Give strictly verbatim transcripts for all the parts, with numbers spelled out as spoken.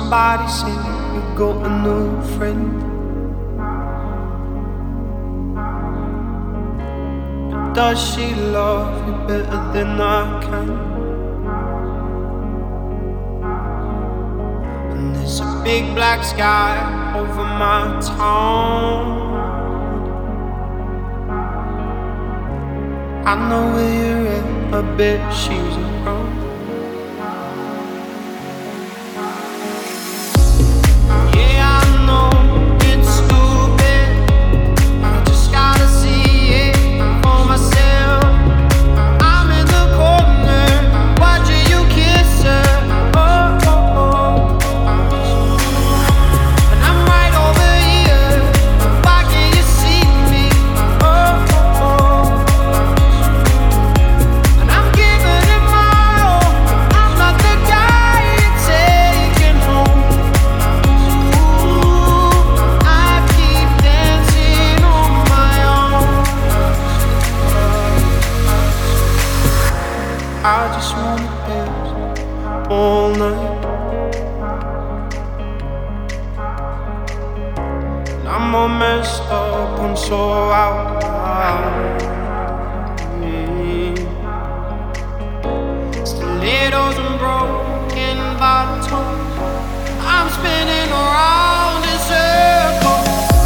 somebody say you got a new friend, but does she love you better than I can? And there's a big black sky over my town. I know where you're at, I bet she's around. I just wanna dance all night, and I'm all messed up, I'm so out. Stilettos and broken bottles, I'm spinning around in circles.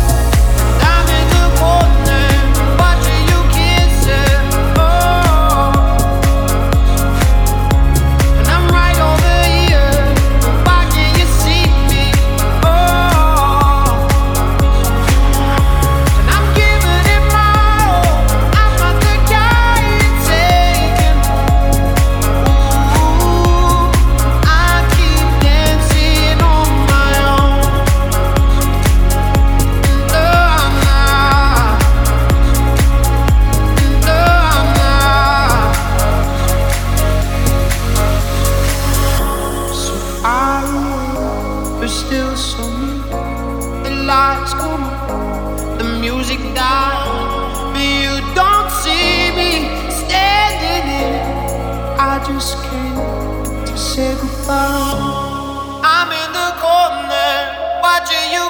But still so near, the lights come on, the music dies, but you don't see me standing here. I just came to say goodbye. I'm in the corner watching you